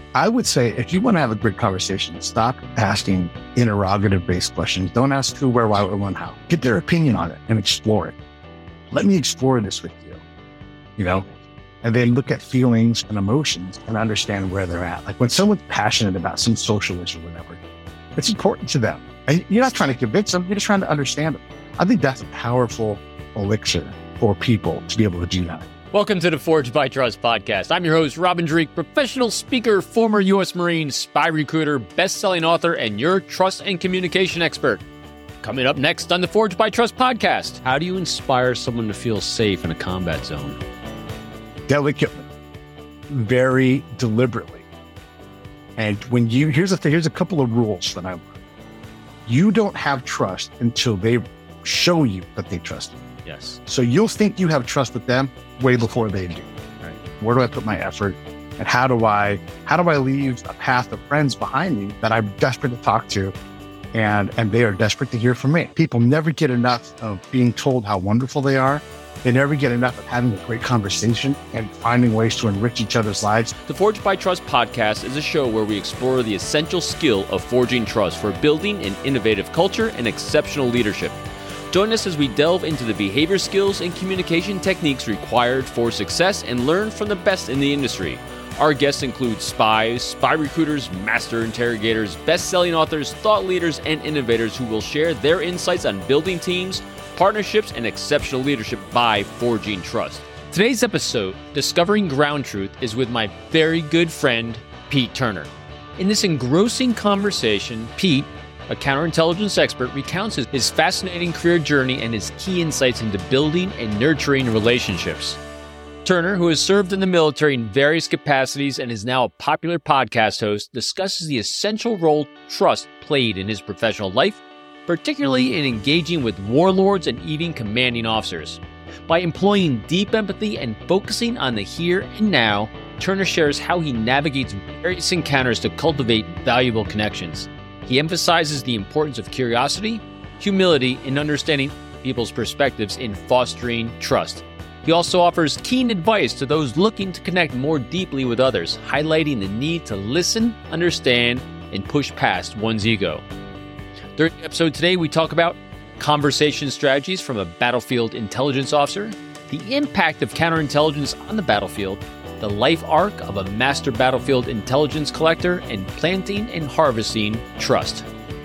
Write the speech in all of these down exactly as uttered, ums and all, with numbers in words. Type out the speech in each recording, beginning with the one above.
I would say if you want to have a great conversation, stop asking interrogative-based questions. Don't ask who, where, why, when, how. Get their opinion on it and explore it. Let me explore this with you, you know? And then look at feelings and emotions and understand where they're at. Like when someone's passionate about some social issue or whatever, it's important to them. And you're not trying to convince them, you're just trying to understand them. I think that's a powerful elixir for people to be able to do that. Welcome to the Forged by Trust podcast. I'm your host, Robin Dreeke, professional speaker, former U S Marine, spy recruiter, best-selling author, and your trust and communication expert. Coming up next on the Forged by Trust podcast, how do you inspire someone to feel safe in a combat zone? Delicately, very deliberately. And when you, here's the thing, here's a couple of rules that I learned. You don't have trust until they show you that they trust you. Yes. So you'll think you have trust with them way before they do. Right. Where do I put my effort? And how do I, how do I leave a path of friends behind me that I'm desperate to talk to? And, and they are desperate to hear from me. People never get enough of being told how wonderful they are. They never get enough of having a great conversation and finding ways to enrich each other's lives. The Forged by Trust podcast is a show where we explore the essential skill of forging trust for building an innovative culture and exceptional leadership. Join us as we delve into the behavior skills and communication techniques required for success and learn from the best in the industry. Our guests include spies, spy recruiters, master interrogators, best-selling authors, thought leaders, and innovators who will share their insights on building teams, partnerships, and exceptional leadership by forging trust. Today's episode, Discovering Ground Truth, is with my very good friend, Pete Turner. In this engrossing conversation, Pete, a counterintelligence expert, recounts his, his fascinating career journey and his key insights into building and nurturing relationships. Turner, who has served in the military in various capacities and is now a popular podcast host, discusses the essential role trust played in his professional life, particularly in engaging with warlords and even commanding officers. By employing deep empathy and focusing on the here and now, Turner shares how he navigates various encounters to cultivate valuable connections. He emphasizes the importance of curiosity, humility, and understanding people's perspectives in fostering trust. He also offers keen advice to those looking to connect more deeply with others, highlighting the need to listen, understand, and push past one's ego. During the episode today, we talk about conversation strategies from a battlefield intelligence officer, the impact of counterintelligence on the battlefield, the life arc of a master battlefield intelligence collector, and planting and harvesting trust.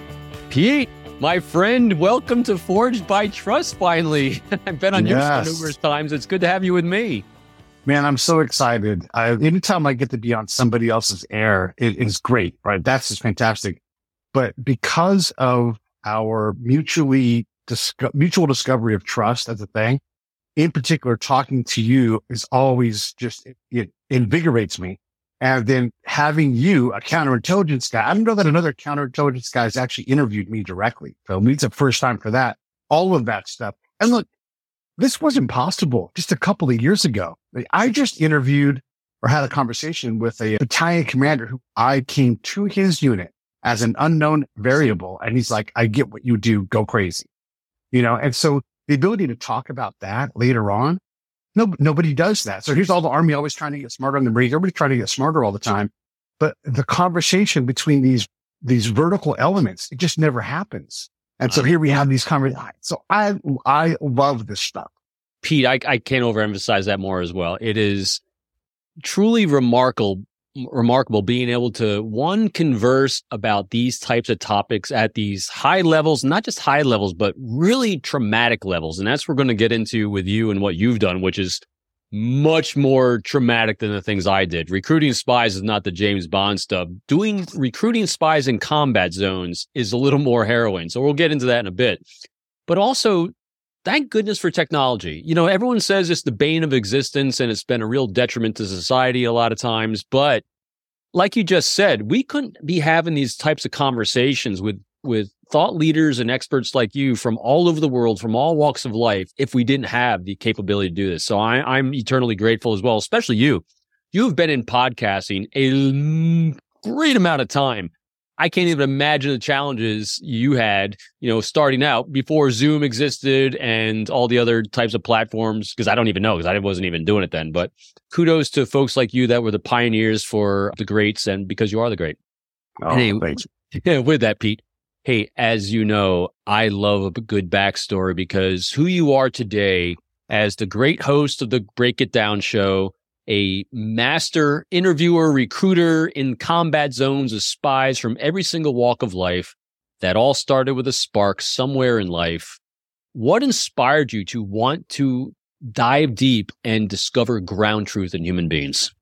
Pete, my friend, welcome to Forged by Trust, finally. I've been on Yes. your show numerous times. It's good to have you with me. Man, I'm so excited. I, anytime I get to be on somebody else's air, it is great, right? That's just fantastic. But because of our mutually disco- mutual discovery of trust as a thing, in particular, talking to you is always just, it, it invigorates me. And then having you, a counterintelligence guy, I don't know that another counterintelligence guy has actually interviewed me directly. So it's the first time for that, all of that stuff. And look, this wasn't possible just a couple of years ago. Like, I just interviewed or had a conversation with a battalion commander who I came to his unit as an unknown variable. And he's like, I get what you do. Go crazy. You know, and so the ability to talk about that later on, no, nobody does that. So here's all the Army always trying to get smarter on the Marines. Everybody's trying to get smarter all the time. But the conversation between these, these vertical elements, it just never happens. And so here we have these conversations. So I, I love this stuff. Pete, I, I can't overemphasize that more as well. It is truly remarkable, remarkable being able to, one, converse about these types of topics at these high levels, not just high levels, but really traumatic levels. And that's what we're going to get into with you and what you've done, which is much more traumatic than the things I did. Recruiting spies is not the James Bond stuff. Doing recruiting spies in combat zones is a little more harrowing. So we'll get into that in a bit. But also, thank goodness for technology. You know, everyone says it's the bane of existence and it's been a real detriment to society a lot of times. But like you just said, we couldn't be having these types of conversations with, with thought leaders and experts like you from all over the world, from all walks of life, if we didn't have the capability to do this. So I, I'm eternally grateful as well, especially you. You've been in podcasting a great amount of time. I can't even imagine the challenges you had, you know, starting out before Zoom existed and all the other types of platforms, because I don't even know, because I wasn't even doing it then. But kudos to folks like you that were the pioneers for the greats, and because you are the great. Oh, hey, thanks. Yeah, with that, Pete. Hey, as you know, I love a good backstory, because who you are today as the great host of the Break It Down show, a master interviewer, recruiter in combat zones of spies from every single walk of life, that all started with a spark somewhere in life. What inspired you to want to dive deep and discover ground truth in human beings?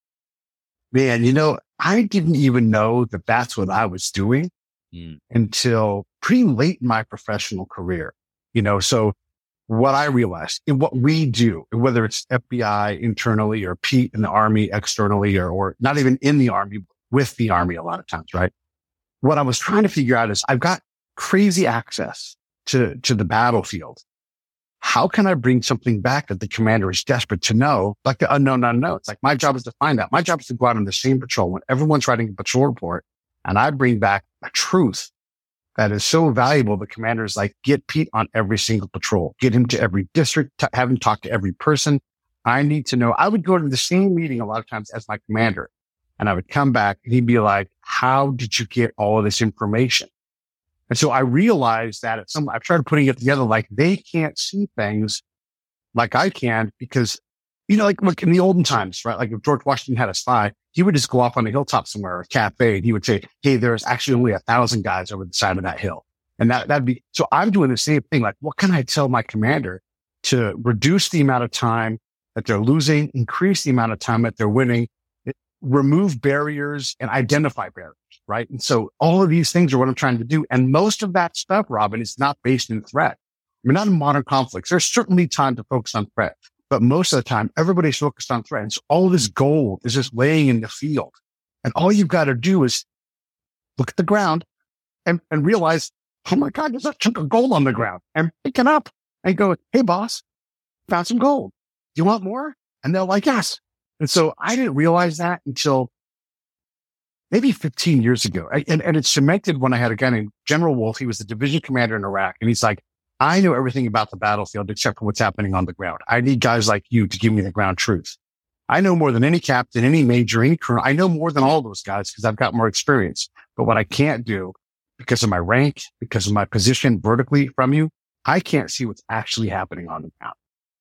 Man, you know, I didn't even know that that's what I was doing mm. until pretty late in my professional career. You know, so what I realized in what we do, whether it's F B I internally or Pete in the Army externally, or, or not even in the Army, with the Army a lot of times, right? What I was trying to figure out is I've got crazy access to, to the battlefield. How can I bring something back that the commander is desperate to know, like the unknown unknown? It's like my job is to find out. My job is to go out on the same patrol when everyone's writing a patrol report, and I bring back a truth that is so valuable. The commander is like, get Pete on every single patrol, get him to every district, t- have him talk to every person. I need to know. I would go to the same meeting a lot of times as my commander, and I would come back and he'd be like, how did you get all of this information? And so I realized that at some, I've tried putting it together, like they can't see things like I can, because, you know, like look in the olden times, right? Like if George Washington had a spy, he would just go off on a hilltop somewhere or a cafe, and he would say, hey, there's actually only a thousand guys over the side of that hill. And that, that'd be, so I'm doing the same thing. Like, what can I tell my commander to reduce the amount of time that they're losing, increase the amount of time that they're winning, remove barriers and identify barriers, right? And so all of these things are what I'm trying to do. And most of that stuff, Robin, is not based in threat. I mean, not in modern conflicts. There's certainly time to focus on threat, but most of the time, everybody's focused on threat. And so all of this gold is just laying in the field. And all you've got to do is look at the ground and, and realize, oh my God, there's a chunk of gold on the ground, and pick it up and go, hey, boss, found some gold. Do you want more? And they're like, yes. And so I didn't realize that until maybe fifteen years ago. I, and, and it cemented when I had a guy named General Wolf. He was the division commander in Iraq. And he's like, I know everything about the battlefield except for what's happening on the ground. I need guys like you to give me the ground truth. I know more than any captain, any major, any colonel. I know more than all those guys because I've got more experience. But what I can't do, because of my rank, because of my position vertically from you, I can't see what's actually happening on the ground.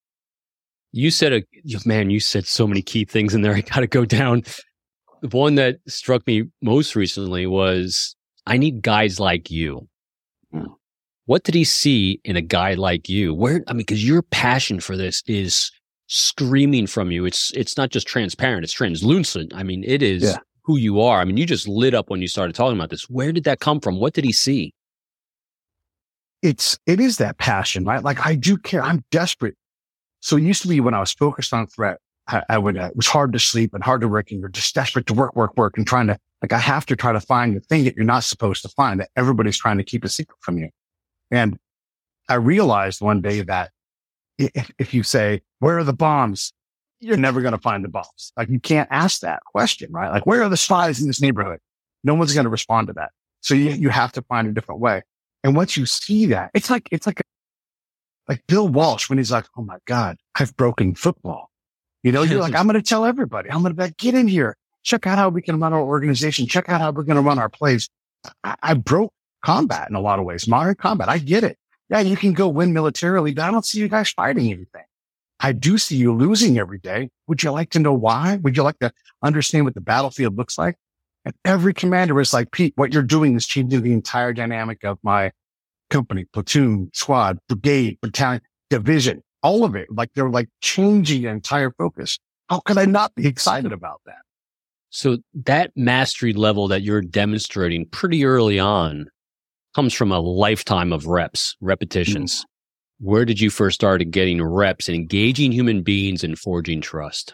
You said, a man, you said so many key things in there. I got to go down. The one that struck me most recently was, I need guys like you. Mm. What did he see in a guy like you? Where, I mean, because your passion for this is screaming from you. It's it's not just transparent, it's translucent. I mean, it is yeah. who you are. I mean, you just lit up when you started talking about this. Where did that come from? What did he see? It's, it is that passion, right? Like, I do care. I'm desperate. So it used to be when I was focused on threat, I, I would, uh, it was hard to sleep and hard to work, and you're just desperate to work, work, work, and trying to, like, I have to try to find the thing that you're not supposed to find, that everybody's trying to keep a secret from you. And I realized one day that if, if you say, where are the bombs? You're never going to find the bombs. Like, you can't ask that question, right? Like, where are the spies in this neighborhood? No one's going to respond to that. So you, you have to find a different way. And once you see that, it's like, it's like, a, like Bill Walsh, when he's like, oh my God, I've broken football. You know, you're like, I'm going to tell everybody, I'm going to be, get in here. Check out how we can run our organization. Check out how we're going to run our plays. I, I broke combat in a lot of ways, modern combat. I get it. Yeah, you can go win militarily, but I don't see you guys fighting anything. I do see you losing every day. Would you like to know why? Would you like to understand what the battlefield looks like? And every commander is like, Pete, what you're doing is changing the entire dynamic of my company, platoon, squad, brigade, battalion, division, all of it. Like, they're like changing the entire focus. How could I not be excited about that? So that mastery level that you're demonstrating pretty early on comes from a lifetime of reps, repetitions. Mm. Where did you first start getting reps and engaging human beings and forging trust?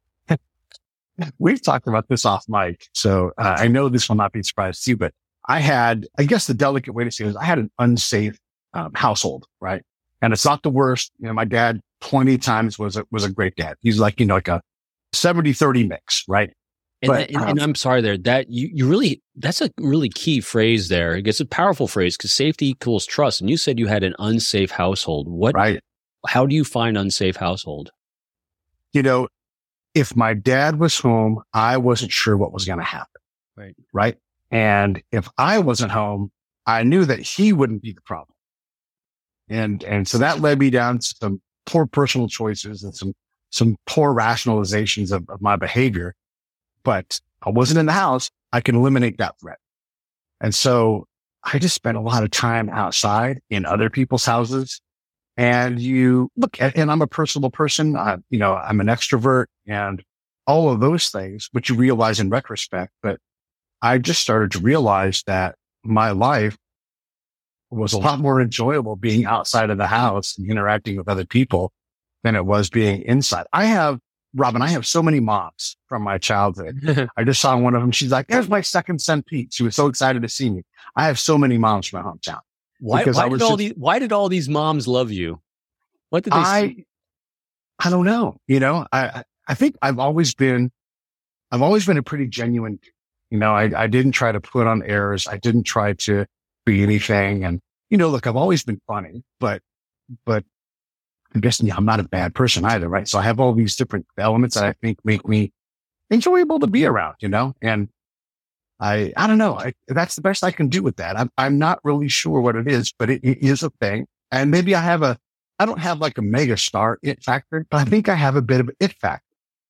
We've talked about this off mic, so uh, I know this will not be a surprise to you, but I had, I guess the delicate way to say it is I had an unsafe um, household, right? And it's not the worst. You know, my dad twenty times was a, was a great dad. He's like, you know, like a seventy thirty mix, right? And, but, that, and, um, and I'm sorry there, that you, you really, that's a really key phrase there. It's a powerful phrase because safety equals trust. And you said you had an unsafe household. What, right. How do you find unsafe household? You know, if my dad was home, I wasn't sure what was going to happen. Right. Right. And if I wasn't home, I knew that he wouldn't be the problem. And, and so that led me down to some poor personal choices and some, some poor rationalizations of, of my behavior. But I wasn't in the house. I can eliminate that threat. And so I just spent a lot of time outside in other people's houses. And you look at, and I'm a personable person. I, you know, I'm an extrovert and all of those things, which you realize in retrospect. But I just started to realize that my life was a lot more enjoyable being outside of the house and interacting with other people than it was being inside. I have, Robin, I have so many moms from my childhood. I just saw one of them. She's like, there's my second son, Pete. She was so excited to see me. I have so many moms from my hometown. Why, why did all just, these, why did all these moms love you? What did they I, see? I don't know. You know, I, I think I've always been, I've always been a pretty genuine, you know, I, I didn't try to put on airs. I didn't try to be anything. And, you know, look, I've always been funny, but, but I'm guessing yeah, I'm not a bad person either. Right. So I have all these different elements that I think make me enjoyable to be around, you know, and I, I don't know. I, that's the best I can do with that. I'm, I'm not really sure what it is, but it, it is a thing. And maybe I have a, I don't have like a mega star it factor, but I think I have a bit of an it factor.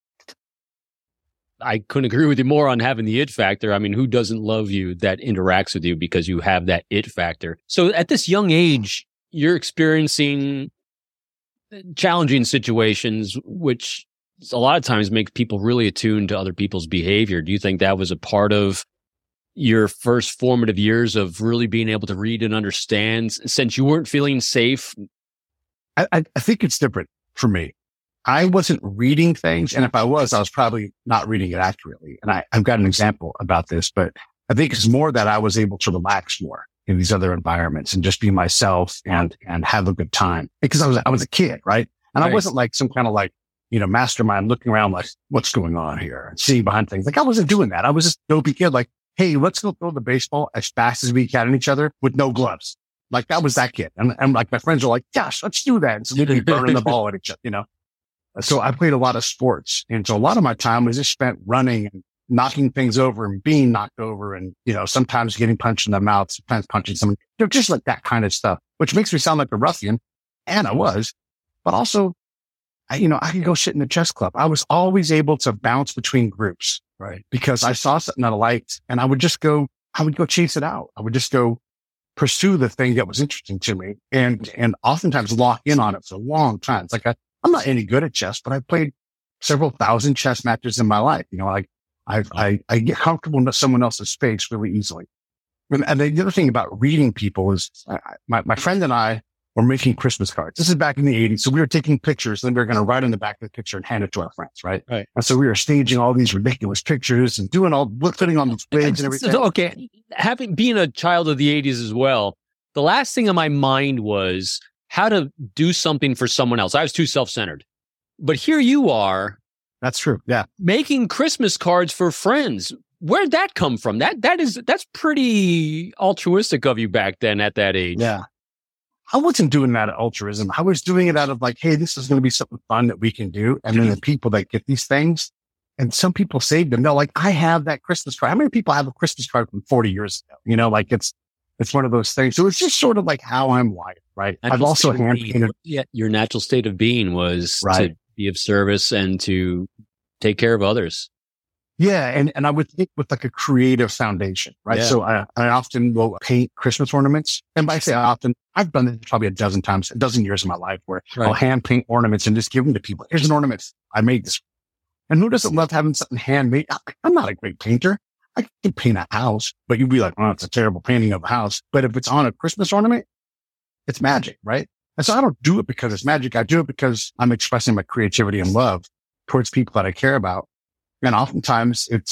I couldn't agree with you more on having the it factor. I mean, who doesn't love you that interacts with you because you have that it factor? So at this young age, you're experiencing challenging situations, which a lot of times make people really attuned to other people's behavior. Do you think that was a part of your first formative years of really being able to read and understand since you weren't feeling safe? I, I think it's different for me. I wasn't reading things. And if I was, I was probably not reading it accurately. And I, I've got an example about this, but I think it's more that I was able to relax more in these other environments and just be myself and, and have a good time because I was, I was a kid, right? And right. I wasn't like some kind of like, you know, mastermind looking around like, what's going on here and seeing behind things. Like I wasn't doing that. I was just a dopey kid. Like, hey, let's go throw the baseball as fast as we can at each other with no gloves. Like that was that kid. And, and like my friends were like, gosh, let's do that. And so they'd be burning the ball at each other, you know? So I played a lot of sports. And so a lot of my time was just spent running and knocking things over and being knocked over and, you know, sometimes getting punched in the mouth, sometimes punching someone, you know, just like that kind of stuff, which makes me sound like a ruffian. And I was, but also, I, you know, I could go sit in the chess club. I was always able to bounce between groups, right? Because I saw something that I liked and I would just go, I would go chase it out. I would just go pursue the thing that was interesting to me and, and oftentimes lock in on it for a long time. It's like, I, I'm not any good at chess, but I've played several thousand chess matches in my life. You know, like I, I, I get comfortable in someone else's space really easily. And, and the other thing about reading people is I, my, my friend and I were making Christmas cards. This is back in the eighties. So we were taking pictures and we were going to write on the back of the picture and hand it to our friends. Right. Right. And so we were staging all these ridiculous pictures and doing all, putting on these wigs and everything. So, okay. Having, being a child of the eighties as well, the last thing on my mind was how to do something for someone else. I was too self-centered. But here you are. That's true. Yeah. Making Christmas cards for friends. Where'd that come from? That that is that's pretty altruistic of you back then at that age. Yeah. I wasn't doing that out of altruism. I was doing it out of like, hey, this is going to be something fun that we can do. And then the people that get these things, and some people saved them. They're like, I have that Christmas card. How many people have a Christmas card from forty years ago? You know, like it's, it's one of those things. So it's just sort of like how I'm wired, right? Natural I've also hand painted. Yeah, your natural state of being was right. to be of service and to take care of others. Yeah. And, and I would think with like a creative foundation, right? Yeah. So I, I often will paint Christmas ornaments. And by say I often, I've done this probably a dozen times, a dozen years of my life where right. I'll hand paint ornaments and just give them to people. Here's an ornament. I made this. And who doesn't love having something handmade? I'm not a great painter. I can paint a house, but you'd be like, oh, it's a terrible painting of a house. But if it's on a Christmas ornament, it's magic, right? And so I don't do it because it's magic. I do it because I'm expressing my creativity and love towards people that I care about. And oftentimes it's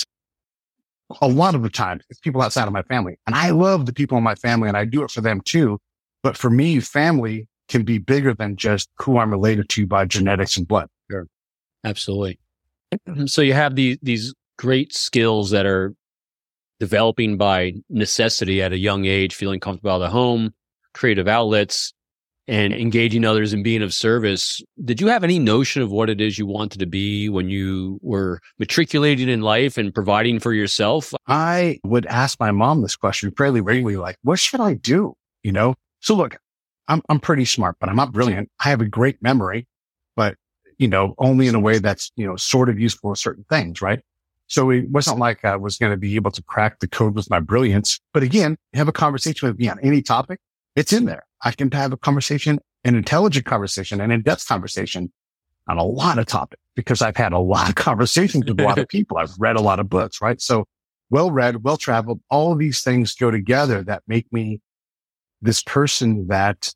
a lot of the time it's people outside of my family. And I love the people in my family and I do it for them too. But for me, family can be bigger than just who I'm related to by genetics and blood. Sure. Absolutely. So you have these, these great skills that are developing by necessity at a young age, feeling comfortable out of the home, creative outlets, and engaging others and being of service. Did you have any notion of what it is you wanted to be when you were matriculating in life and providing for yourself? I would ask my mom this question fairly regularly, like, what should I do? You know? So look, I'm, I'm pretty smart, but I'm not brilliant. I have a great memory, but, you know, only in a way that's, you know, sort of useful for certain things, right? So it wasn't like I was going to be able to crack the code with my brilliance. But again, have a conversation with me on any topic. It's in there. I can have a conversation, an intelligent conversation, an in-depth conversation on a lot of topics because I've had a lot of conversations with a lot of people. I've read a lot of books, right? So well-read, well-traveled, all of these things go together that make me this person that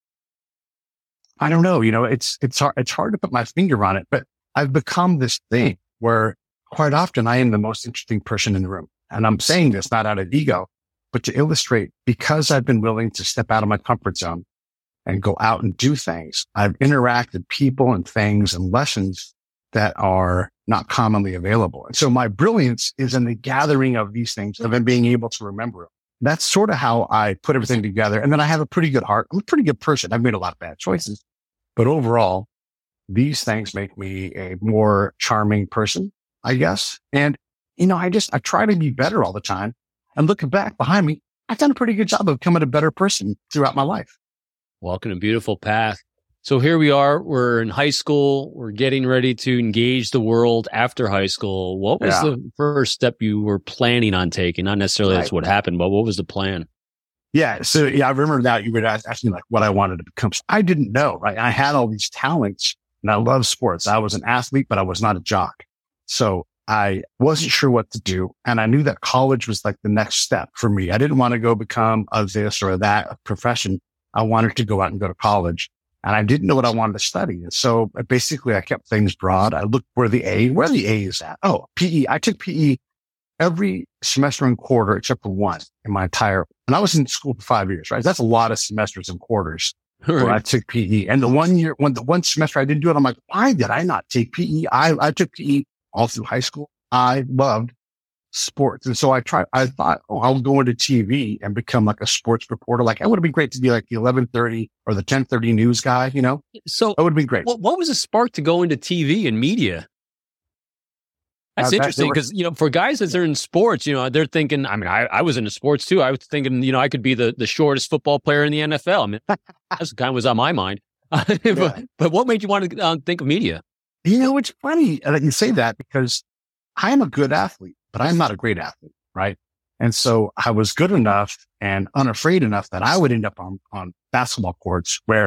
I don't know, you know, it's, it's hard, it's hard to put my finger on it, but I've become this thing where quite often I am the most interesting person in the room. And I'm saying this not out of ego, but to illustrate, because I've been willing to step out of my comfort zone and go out and do things, I've interacted people and things and lessons that are not commonly available. And so my brilliance is in the gathering of these things and then being able to remember them. That's sort of how I put everything together. And then I have a pretty good heart. I'm a pretty good person. I've made a lot of bad choices, but overall, these things make me a more charming person, I guess. And, you know, I just, I try to be better all the time. And looking back behind me, I've done a pretty good job of becoming a better person throughout my life. Walking a beautiful path. So here we are. We're in high school. We're getting ready to engage the world after high school. What was yeah. the first step you were planning on taking? Not necessarily right. that's what happened, but what was the plan? Yeah. So yeah, I remember that you were asking like what I wanted to become. I didn't know, right? I had all these talents and I love sports. I was an athlete, but I was not a jock. So I wasn't sure what to do. And I knew that college was like the next step for me. I didn't want to go become a this or that profession. I wanted to go out and go to college. And I didn't know what I wanted to study. And so basically I kept things broad. I looked where the A, where the A is at. Oh, P E. I took P E every semester and quarter except for one in my entire, and I was in school for five years, right? That's a lot of semesters and quarters right. where I took P E. And the one year, when the one semester I didn't do it, I'm like, why did I not take P E? I, I took P E all through high school. I loved sports. And so I tried, I thought, oh, I'll go into T V and become like a sports reporter. Like it would have been great to be like the eleven thirty or the ten thirty news guy, you know? So that would be great. What, what was the spark to go into T V and media? That's uh, interesting because, you know, for guys that are in sports, you know, they're thinking, I mean, I, I was into sports too. I was thinking, you know, I could be the, the shortest football player in the N F L. I mean, that's kind of was on my mind. but, yeah. but what made you want to uh, think of media? You know, it's funny that you say that because I am a good athlete, but I'm not a great athlete, right? And so I was good enough and unafraid enough that I would end up on, on basketball courts where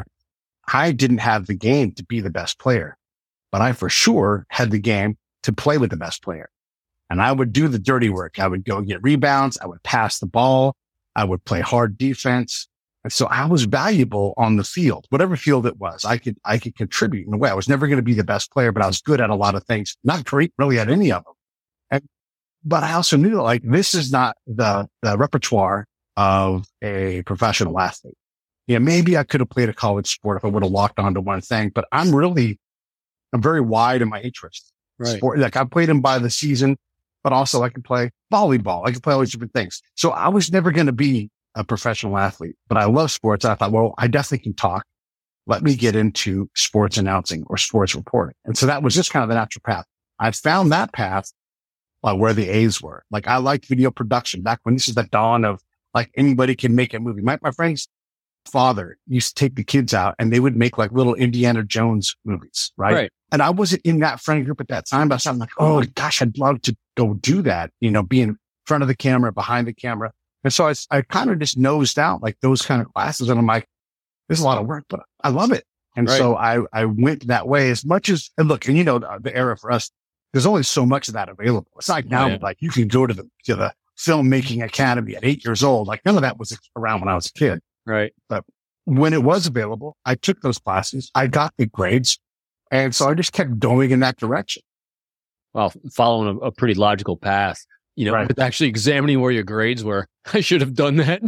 I didn't have the game to be the best player, but I for sure had the game to play with the best player. And I would do the dirty work. I would go get rebounds. I would pass the ball. I would play hard defense. And so I was valuable on the field, whatever field it was. I could, I could contribute in a way. I was never going to be the best player, but I was good at a lot of things, not great really at any of them. And, but I also knew like this is not the, the repertoire of a professional athlete. Yeah, maybe I could have played a college sport if I would have locked onto one thing, but I'm really, I'm very wide in my interests. Right. Sport, like I played them by the season, but also I could play volleyball. I could play all these different things. So I was never going to be a professional athlete, but I love sports. I thought, well, I definitely can talk. Let me get into sports announcing or sports reporting. And so that was just kind of the natural path. I found that path uh, where the A's were. Like I liked video production back when this is the dawn of like anybody can make a movie. My, my friend's father used to take the kids out and they would make like little Indiana Jones movies. Right. right. And I wasn't in that friend group at that time, but I'm like, oh gosh, I'd love to go do that. You know, be in front of the camera, behind the camera. And so I, I kind of just nosed out like those kind of classes. And I'm like, there's a lot of work, but I love it. And right. so I, I went that way as much as, and look, and you know, the, the era for us, there's only so much of that available. It's like now, oh, yeah. like you can go to the, to the filmmaking academy at eight years old. Like none of that was around when I was a kid. Right. But when it was available, I took those classes. I got the grades. And so I just kept going in that direction. Well, following a, a pretty logical path, you know, right. with actually examining where your grades were. I should have done that.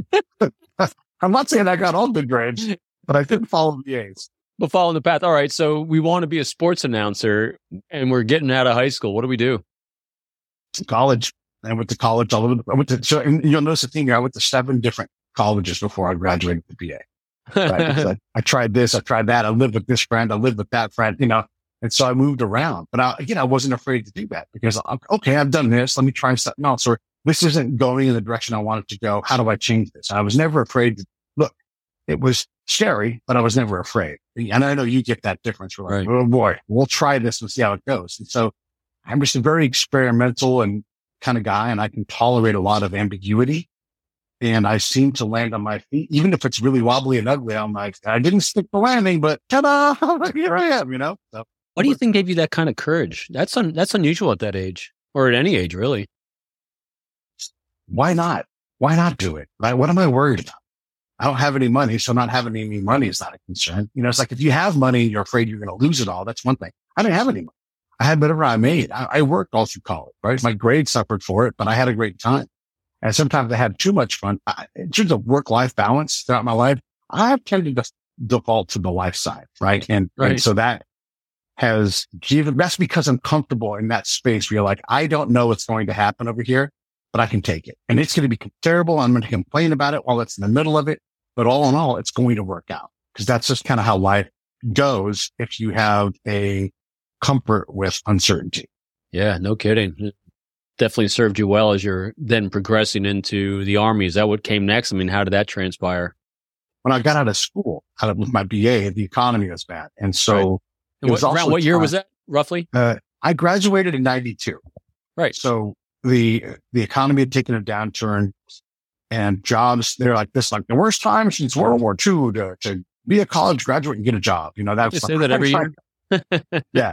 I'm not saying I got all good grades, but I didn't follow the A's. But following the path. All right. So we want to be a sports announcer and we're getting out of high school. What do we do? to college. I went to college all over. I went to, so and you'll notice the thing here. I went to seven different colleges before I graduated the B A. Right? I, I tried this, I tried that. I lived with this friend. I lived with that friend, you know, and so I moved around, but I, again, I wasn't afraid to do that because, okay, I've done this. Let me try something else, or this isn't going in the direction I want it to go. How do I change this? I was never afraid to look. It was scary, but I was never afraid. And I know you get that difference. We're like, right. Oh boy, we'll try this and see how it goes. And so I'm just a very experimental and kind of guy, and I can tolerate a lot of ambiguity. And I seem to land on my feet, even if it's really wobbly and ugly. I'm like, I didn't stick the landing, but ta-da, here I am, you know? So, what do you think gave you that kind of courage? That's un- that's unusual at that age, or at any age, really. Why not? Why not do it? Right? What am I worried about? I don't have any money, so not having any money is not a concern. You know, it's like if you have money and you're afraid you're going to lose it all, that's one thing. I didn't have any money. I had whatever I made. I, I worked all through college, right? My grades suffered for it, but I had a great time. And sometimes I had too much fun. I, in terms of work-life balance throughout my life, I have tended to default to the life side, right? And, right. and so that has given, that's because I'm comfortable in that space where you're like, I don't know what's going to happen over here, but I can take it. And it's going to be terrible. I'm going to complain about it while it's in the middle of it. But all in all, it's going to work out because that's just kind of how life goes if you have a comfort with uncertainty. Yeah, no kidding. Definitely served you well as you're then progressing into the Army. Is that what came next? I mean, how did that transpire? When I got out of school, out of with my B A, the economy was bad. And so right. and it was what, also around what year time, was that roughly? Uh, I graduated in ninety-two. Right. So the, the economy had taken a downturn and jobs, they're like this, like the worst time since World War Two to, to be a college graduate and get a job. You know, that was say that every year. Yeah.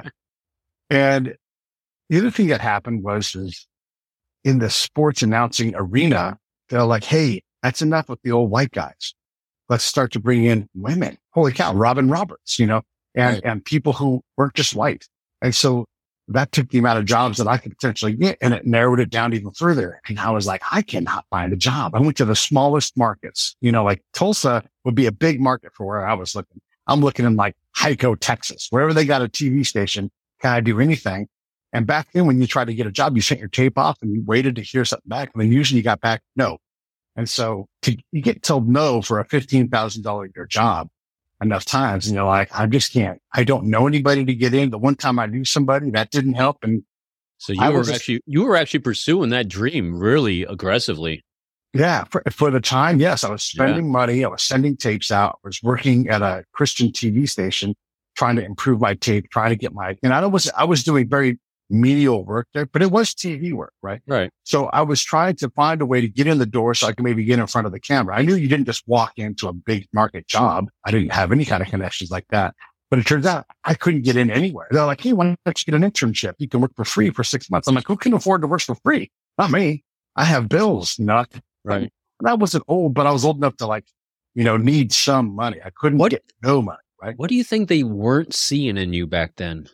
And the other thing that happened was, is in the sports announcing arena, they're like, hey, that's enough with the old white guys. Let's start to bring in women. Holy cow, Robin Roberts, you know, and, right. and people who weren't just white. And so that took the amount of jobs that I could potentially get, and it narrowed it down even further. And I was like, I cannot find a job. I went to the smallest markets, you know, like Tulsa would be a big market for where I was looking. I'm looking in like Hyco, Texas, wherever they got a T V station. Can I do anything? And back then, when you tried to get a job, you sent your tape off and you waited to hear something back. And then usually you got back no. And so to, you get told no for a fifteen thousand dollars a year job enough times. And you're like, I just can't, I don't know anybody to get in. The one time I knew somebody, that didn't help. And so you I were actually, you were actually pursuing that dream really aggressively. Yeah. For, for the time. Yes. I was spending yeah. money. I was sending tapes out. I was working at a Christian T V station, trying to improve my tape, trying to get my, and I was, I was doing very menial work there, but it was T V work, right? Right. So I was trying to find a way to get in the door so I could maybe get in front of the camera. I knew you didn't just walk into a big market job. I didn't have any kind of connections like that, but it turns out I couldn't get in anywhere. They're like, hey, why don't you get an internship? You can work for free for six months. I'm like, who can afford to work for free? Not me. I have bills, you know? Right. And I wasn't old, but I was old enough to like, you know, need some money. I couldn't what, get no money, right? What do you think they weren't seeing in you back then?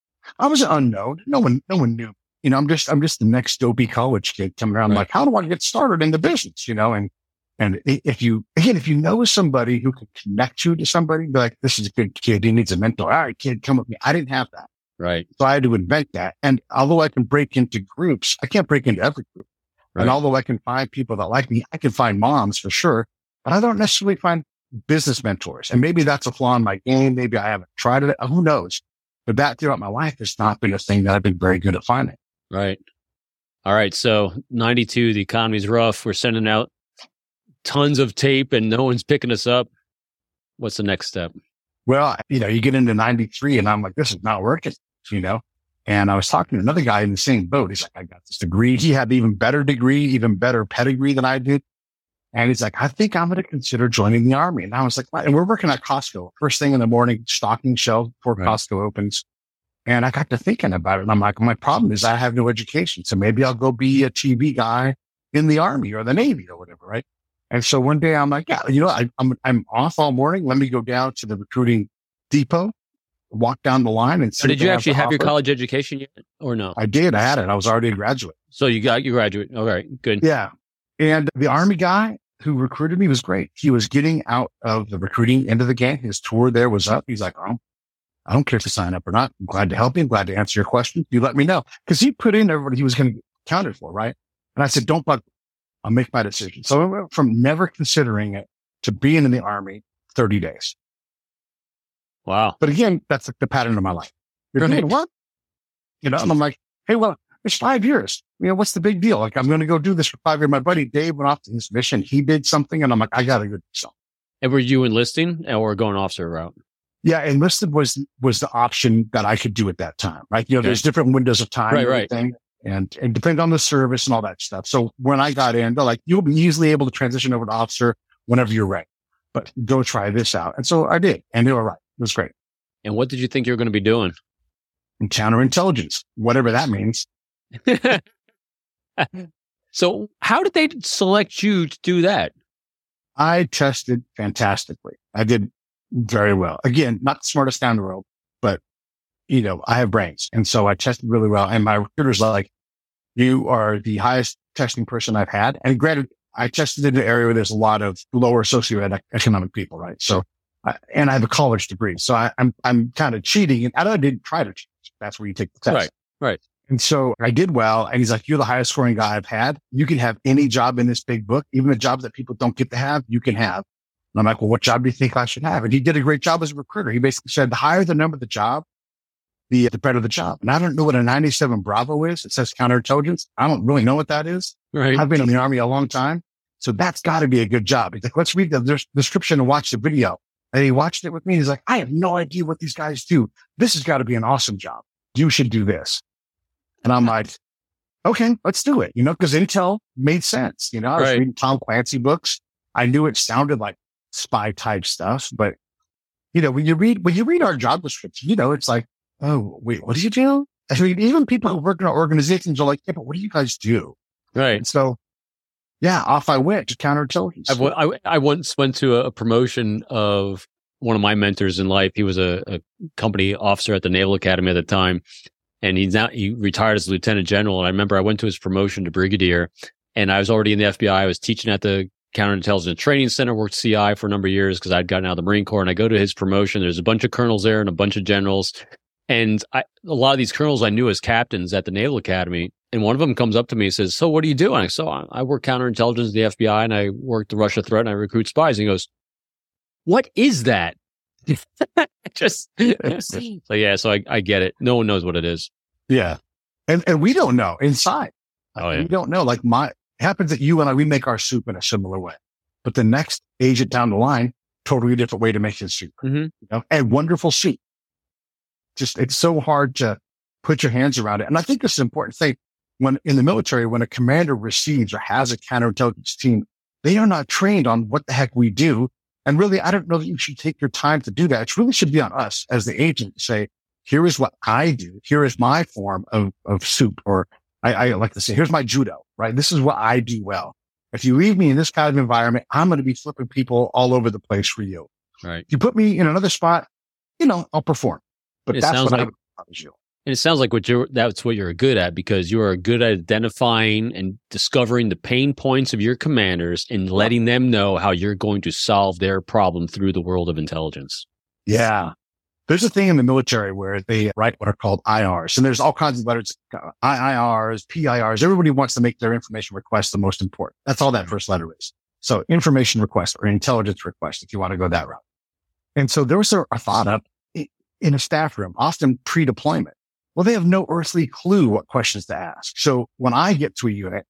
I was an unknown. No one, no one knew. You know, I'm just, I'm just the next dopey college kid coming around. Right. Like, how do I get started in the business? You know, and, and if you, again, if you know somebody who can connect you to somebody, be like, this is a good kid. He needs a mentor. All right, kid, come with me. I didn't have that. Right. So I had to invent that. And although I can break into groups, I can't break into every group. Right. And although I can find people that like me, I can find moms for sure, but I don't necessarily find business mentors. And maybe that's a flaw in my game. Maybe I haven't tried it. Who knows? But that throughout my life has not been a thing that I've been very good at finding. Right. All right. So ninety-two, the economy's rough. We're sending out tons of tape and no one's picking us up. What's the next step? Well, you know, you get into ninety-three and I'm like, this is not working, you know? And I was talking to another guy in the same boat. He's like, I got this degree. He had even better degree, even better pedigree than I did. And he's like, I think I'm going to consider joining the Army. And I was like, and we're working at Costco first thing in the morning, stocking shelves before right. Costco opens. And I got to thinking about it. And I'm like, my problem is I have no education. So maybe I'll go be a T V guy in the Army or the Navy or whatever. Right. And so one day I'm like, yeah, you know, I, I'm, I'm off all morning. Let me go down to the recruiting depot, walk down the line and see. So did you actually have, have your college education yet or no? I did. I had it. I was already a graduate. So you got your graduate. All right. Good. Yeah. And the Army guy who recruited me was great. He was getting out of the recruiting end of the game. His tour there was up. He's like, oh, I don't care if you sign up or not. I'm glad to help you. I'm glad to answer your questions. You let me know. Cause he put in everybody. He was going to accounted for, right? And I said, don't bug me. I'll make my decision. So I went from never considering it to being in the Army thirty days. Wow. But again, that's like the pattern of my life. You're Right. thinking, what? You know, and I'm like, hey, well, it's five years. You know, what's the big deal? Like, I'm going to go do this for five years. My buddy Dave went off to his mission. He did something. And I'm like, I got to go do something. And were you enlisting or going officer route? Yeah. Enlisted was, was the option that I could do at that time, right? You know, Okay. there's different windows of time. Right, and right. everything, And it depends on the service and all that stuff. So when I got in, they're like, you'll be easily able to transition over to officer whenever you're ready, but go try this out. And so I did. And they were right. It was great. And what did you think you were going to be doing? And counterintelligence, whatever that means. So how did they select you to do that? I tested fantastically. I did very well. Again, not the smartest guy in the world, but you know, I have brains. And so I tested really well. And my recruiter's like, you are the highest testing person I've had. And granted, I tested in an area where there's a lot of lower socioeconomic people, right? So, I, and I have a college degree. So I, I'm, I'm kind of cheating. And I didn't try to cheat. That's where you take the test. Right, right. And so I did well. And he's like, you're the highest scoring guy I've had. You can have any job in this big book, even the jobs that people don't get to have, you can have. And I'm like, well, what job do you think I should have? And he did a great job as a recruiter. He basically said, the higher the number of the job, the, the better the job. And I don't know what a ninety-seven Bravo is. It says counterintelligence. I don't really know what that is. Right. I've been in the Army a long time. So that's got to be a good job. He's like, let's read the des- description and watch the video. And he watched it with me. He's like, I have no idea what these guys do. This has got to be an awesome job. You should do this. And I'm like, okay, let's do it. You know, because Intel made sense. You know, I was Right. reading Tom Clancy books. I knew it sounded like spy type stuff, but you know, when you read, when you read our job description, you know, it's like, oh, wait, what do you do? I mean, even people who work in our organizations are like, yeah, but what do you guys do? Right. And so, yeah, off I went to counterintelligence. I, w- I, I once went to a, a promotion of one of my mentors in life. He was a, a company officer at the Naval Academy at the time. And he's now, he retired as a lieutenant general. And I remember I went to his promotion to brigadier and I was already in the F B I. I was teaching at the Counterintelligence Training Center, worked C I for a number of years because I'd gotten out of the Marine Corps. And I go to his promotion. There's a bunch of colonels there and a bunch of generals. And I, a lot of these colonels I knew as captains at the Naval Academy. And one of them comes up to me and says, so what do you do? And I so I work counterintelligence at the F B I and I work the Russia threat and I recruit spies. And he goes, what is that? Just so yeah, so I, I get it. No one knows what it is. Yeah. And, and we don't know inside. Oh yeah. We don't know. Like my, it happens that you and I, we make our soup in a similar way, but the next agent down the line, totally different way to make his soup, Mm-hmm. you know, and wonderful soup. Just, it's so hard to put your hands around it. And I think this is an important thing when in the military, when a commander receives or has a counterintelligence team, they are not trained on what the heck we do. And really, I don't know that you should take your time to do that. It really should be on us as the agent to say, here is what I do. Here is my form of, of soup. Or I, I like to say, here's my judo, right? This is what I do well. If you leave me in this kind of environment, I'm going to be flipping people all over the place for you. Right. If you put me in another spot, you know, I'll perform. But It that's sounds what like- I would promise you. And it sounds like what you're that's what you're good at because you are good at identifying and discovering the pain points of your commanders and letting them know how you're going to solve their problem through the world of intelligence. Yeah. There's a thing in the military where they write what are called I Rs. And there's all kinds of letters, I I Rs, P I Rs. Everybody wants to make their information request the most important. That's all that first letter is. So information request or intelligence request, if you want to go that route. And so there was a, a thought up in a staff room, often pre-deployment. Well, they have no earthly clue what questions to ask. So when I get to a unit,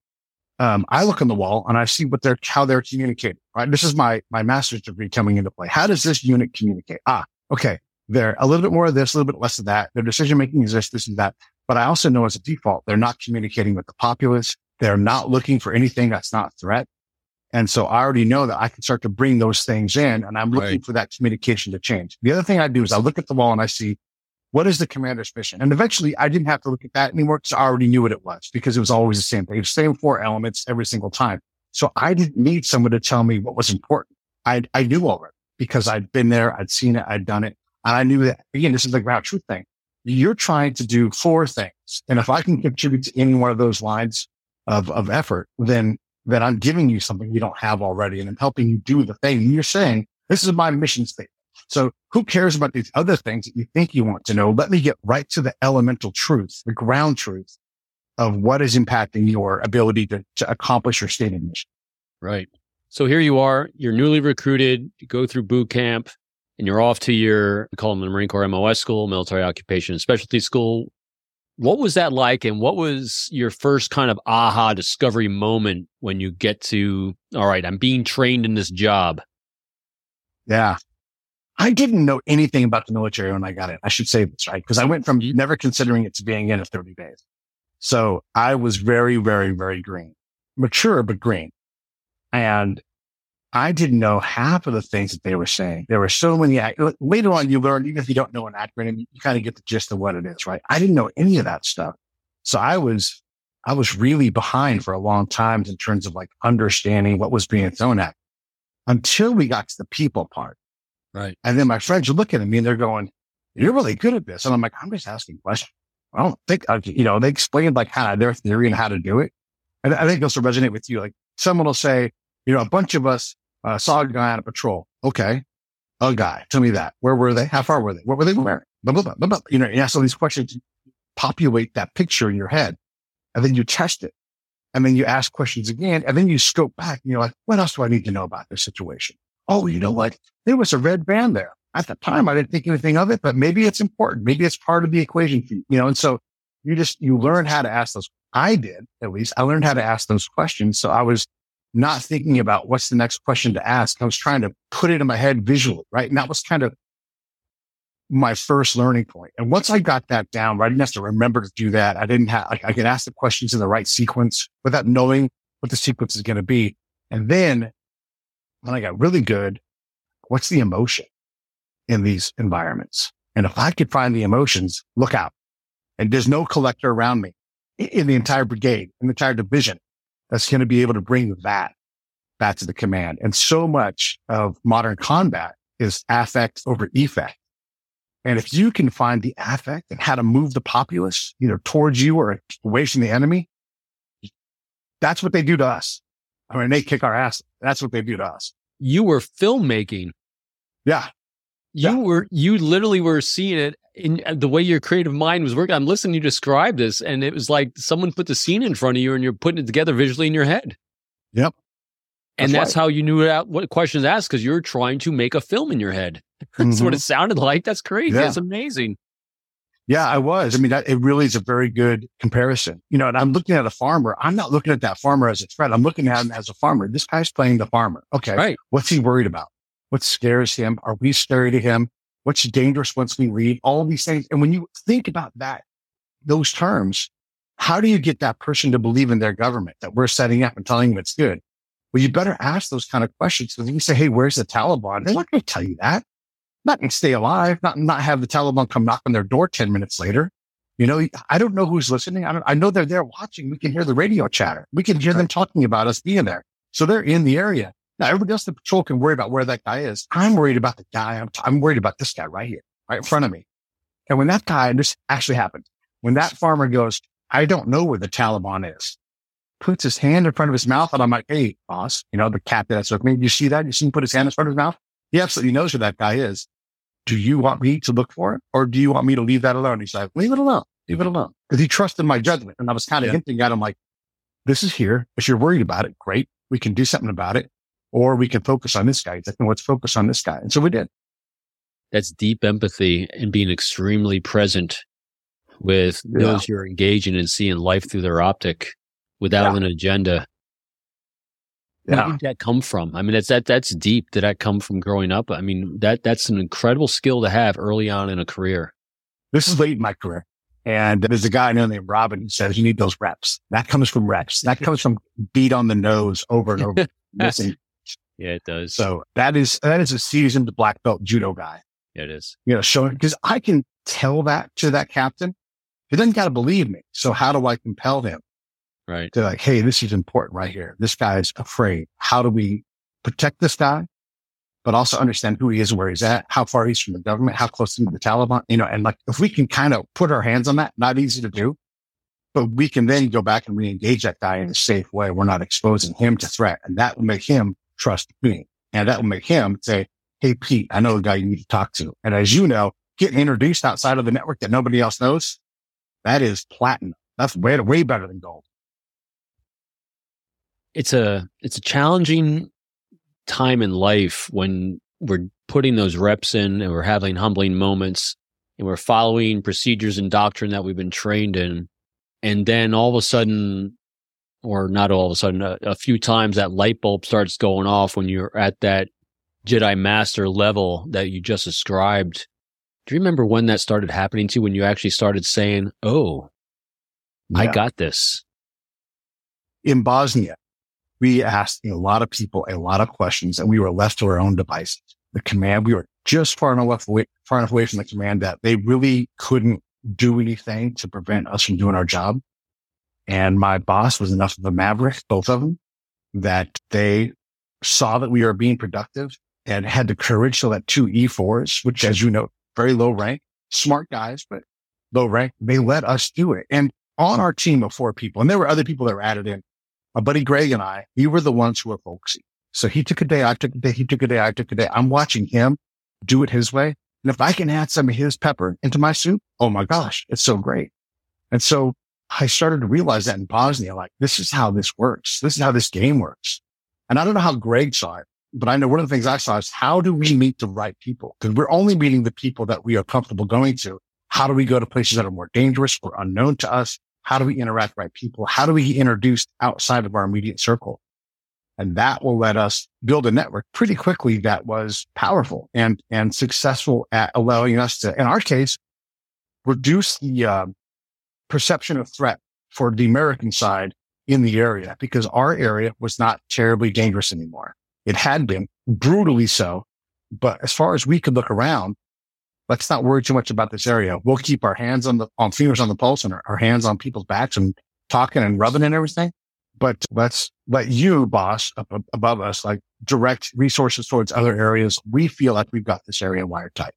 um, I look on the wall and I see what they're, how they're communicating, right? This is my, my master's degree coming into play. How does this unit communicate? Ah, okay. They're a little bit more of this, a little bit less of that. Their decision making is this, this and that. But I also know as a default, they're not communicating with the populace. They're not looking for anything that's not a threat. And so I already know that I can start to bring those things in and I'm looking Right. for that communication to change. The other thing I do is I look at the wall and I see what is the commander's mission? And eventually I didn't have to look at that anymore because I already knew what it was because it was always the same thing, same four elements every single time. So I didn't need someone to tell me what was important. I, I knew already because I'd been there. I'd seen it. I'd done it. And I knew that again, this is the ground truth thing. You're trying to do four things. And if I can contribute to any one of those lines of, of effort, then that I'm giving you something you don't have already. And I'm helping you do the thing. And you're saying, this is my mission statement. So who cares about these other things that you think you want to know? Let me get right to the elemental truth, the ground truth of what is impacting your ability to, to accomplish your stated mission. Right. So here you are, you're newly recruited, you go through boot camp, and you're off to your, we call them the Marine Corps M O S school, military occupation and specialty school. What was that like? And what was your first kind of aha discovery moment when you get to, all right, I'm being trained in this job? Yeah. I didn't know anything about the military when I got in. I should say this, right? Because I went from never considering it to being in at thirty days. So I was very, very, very green, mature, but green. And I didn't know half of the things that they were saying. There were so many, later on you learn, even if you don't know an acronym, you kind of get the gist of what it is, right? I didn't know any of that stuff. So I was, I was really behind for a long time in terms of like understanding what was being thrown at until we got to the people part. Right. And then my friends are looking at me and they're going, you're really good at this. And I'm like, I'm just asking questions. I don't think, I, you know, they explained like kind of their theory and how to do it. And I think this will resonate with you. Like someone will say, you know, a bunch of us uh, saw a guy on a patrol. Okay. A guy. Tell me that. Where were they? How far were they? What were they wearing? Blah, blah, blah, blah, blah. You know, you ask all these questions, populate that picture in your head, and then you test it. And then you ask questions again, and then you scope back and you're like, what else do I need to know about this situation? Oh, you know what? There was a red van there. At the time, I didn't think anything of it, but maybe it's important. Maybe it's part of the equation for you, you know? And so you just, you learn how to ask those. I did, at least. I learned how to ask those questions. So I was not thinking about what's the next question to ask. I was trying to put it in my head visually, right? And that was kind of my first learning point. And once I got that down, right, I didn't have to remember to do that. I didn't have, like, I could ask the questions in the right sequence without knowing what the sequence is going to be. And then when I got really good, what's the emotion in these environments? And if I could find the emotions, look out. And there's no collector around me in the entire brigade, in the entire division that's going to be able to bring that back to the command. And so much of modern combat is affect over effect. And if you can find the affect and how to move the populace either towards you or away from the enemy, that's what they do to us. I mean, they kick our ass. That's what they do to us. You were filmmaking. Yeah. You yeah. were, you literally were seeing it in the way your creative mind was working. I'm listening to you describe this, and it was like someone put the scene in front of you and you're putting it together visually in your head. Yep. And that's, that's right. how you knew out what questions to ask, because you're trying to make a film in your head. That's Mm-hmm. what it sounded like. That's crazy. Yeah. That's amazing. Yeah, I was. I mean, that, it really is a very good comparison. You know, and I'm looking at a farmer. I'm not looking at that farmer as a threat. I'm looking at him as a farmer. This guy's playing the farmer. Okay. Right. What's he worried about? What scares him? Are we scary to him? What's dangerous once we read? All these things. And when you think about that, those terms, how do you get that person to believe in their government that we're setting up and telling them it's good? Well, you better ask those kind of questions, because if you say, hey, where's the Taliban? They're not going to tell you that. Not going to stay alive, not, not have the Taliban come knock on their door ten minutes later. You know, I don't know who's listening. I don't, I know they're there watching. We can hear the radio chatter. We can hear them talking about us being there. So they're in the area. Now, everybody else in the patrol can worry about where that guy is. I'm worried about the guy. I'm, t- I'm worried about this guy right here, right in front of me. And when that guy, and this actually happened, when that farmer goes, I don't know where the Taliban is, puts his hand in front of his mouth, and I'm like, hey, boss, you know, the captain that's with me, you see that? You see him put his hand in front of his mouth? He absolutely knows who that guy is. Do you want me to look for it, or do you want me to leave that alone? He's like, leave it alone, leave it alone. Because he trusted my judgment. And I was kind of yeah. hinting at him like, this is here. If you're worried about it, great. We can do something about it. Or we can focus on this guy. He's like, no, let's focus on this guy. And so we did. That's deep empathy and being extremely present with yeah. those you're engaging and seeing life through their optic without yeah. an agenda. Yeah. Where did that come from? I mean, that's that that's deep. Did that come from growing up? I mean, that that's an incredible skill to have early on in a career. This is late in my career. And there's a guy I know named Robin who says you need those reps. That comes from reps. That comes from beat on the nose over and over. Missing. Yeah, it does. So that is that is a seasoned black belt judo guy. Yeah, it is. You know, showing, because I can tell that to that captain. He doesn't got to believe me. So how do I compel him? Right. To like, hey, this is important right here. This guy's afraid. How do we protect this guy, but also understand who he is, where he's at, how far he's from the government, how close to the Taliban, you know, and like, if we can kind of put our hands on that, not easy to do, but we can then go back and re-engage that guy in a safe way. We're not exposing him to threat, and that will make him trust me. And that will make him say, hey, Pete, I know a guy you need to talk to. And as you know, getting introduced outside of the network that nobody else knows, that is platinum. That's way, way better than gold. It's a, it's a challenging time in life when we're putting those reps in and we're having humbling moments and we're following procedures and doctrine that we've been trained in. And then all of a sudden, or not all of a sudden, a, a few times that light bulb starts going off when you're at that Jedi Master level that you just described. Do you remember when that started happening to you, when you actually started saying, oh, yeah. I got this? In Bosnia, we asked a lot of people a lot of questions and we were left to our own devices. The command, we were just far enough away, far enough away from the command that they really couldn't do anything to prevent us from doing our job. And my boss was enough of a maverick, both of them, that they saw that we were being productive and had the courage to let two E fours, which, as you know, very low rank, smart guys, but low rank, they let us do it. And on our team of four people, and there were other people that were added in, my buddy Greg and I, we were the ones who were focusing. So he took a day, I took a day, he took a day, I took a day. I'm watching him do it his way. And if I can add some of his pepper into my soup, oh my gosh, it's so great. And so I started to realize that in Bosnia, like, this is how this works. This is how this game works. And I don't know how Greg saw it, but I know one of the things I saw is how do we meet the right people? Because we're only meeting the people that we are comfortable going to. How do we go to places that are more dangerous or unknown to us? How do we interact with the right people? How do we get introduced outside of our immediate circle? And that will let us build a network pretty quickly that was powerful and, and successful at allowing us to, in our case, reduce the uh, perception of threat for the American side in the area, because our area was not terribly dangerous anymore. It had been brutally so, but as far as we could look around, let's not worry too much about this area. We'll keep our hands on the, on fingers on the pulse and our, our hands on people's backs and talking and rubbing and everything. But let's let you, boss, up, up above us, like direct resources towards other areas. We feel like we've got this area wired tight.